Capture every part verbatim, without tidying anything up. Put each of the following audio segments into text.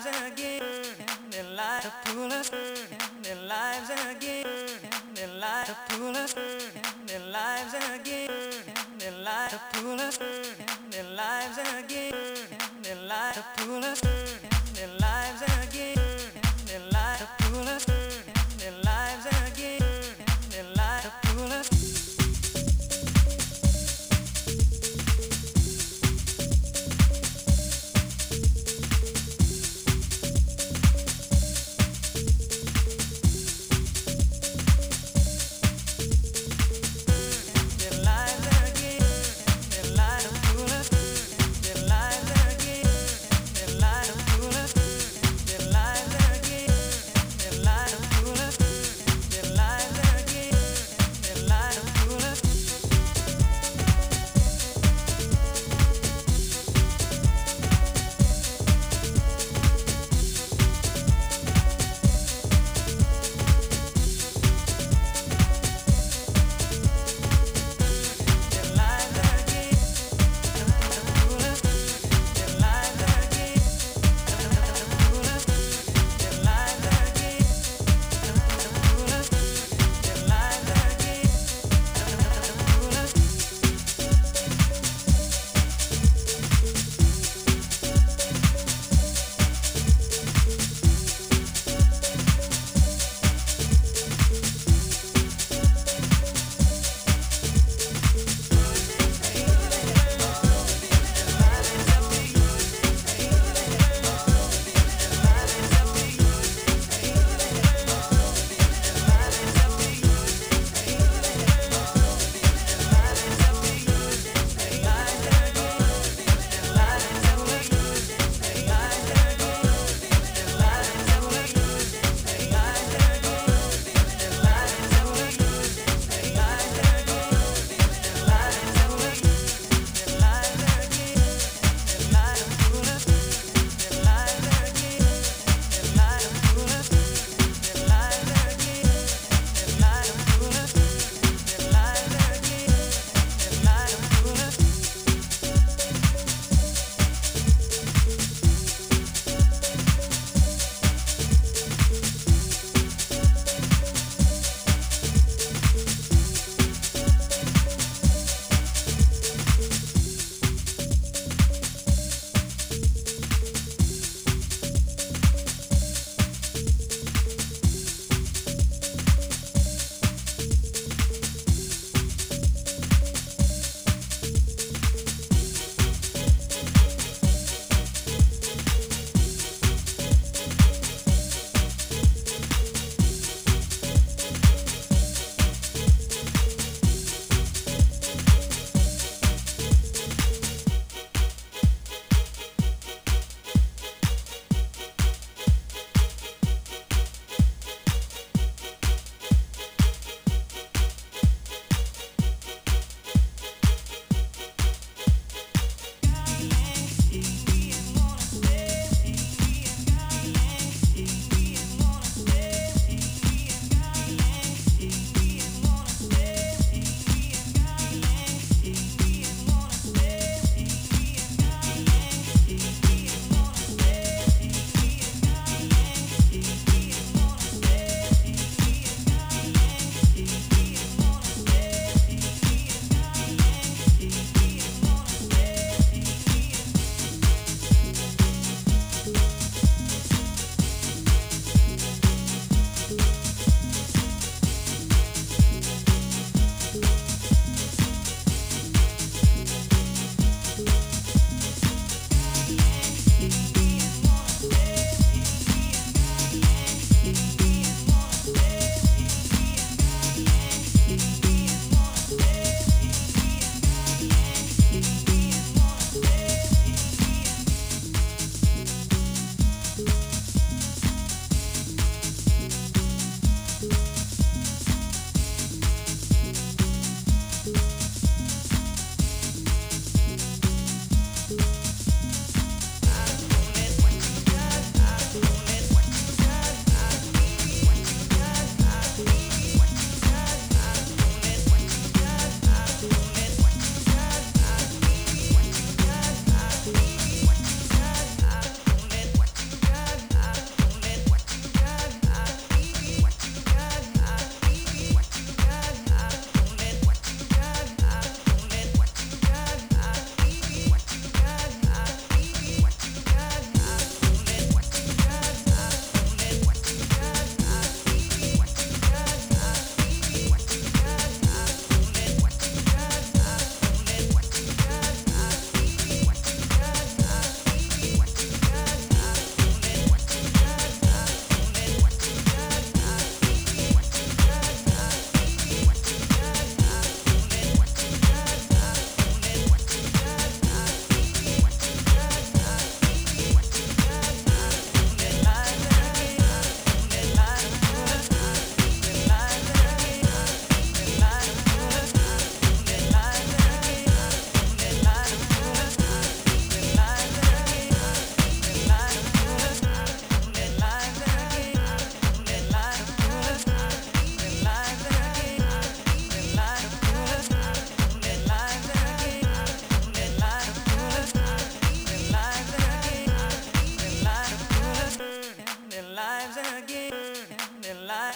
again, their lives to pull us, their lives again, their lives to pull us, their lives again, their lives to pull us, their lives again, their lives to pull us, their lives again, their lives to pull us, their lives again, their lives to pull us. Their lives to pull us, their lives again, their lives to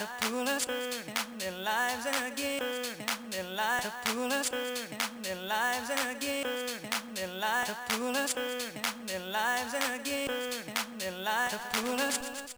to pull us in their lives again, in their lives to pull us in their lives again, in their lives to pull us in their lives again, in their lives to pull us.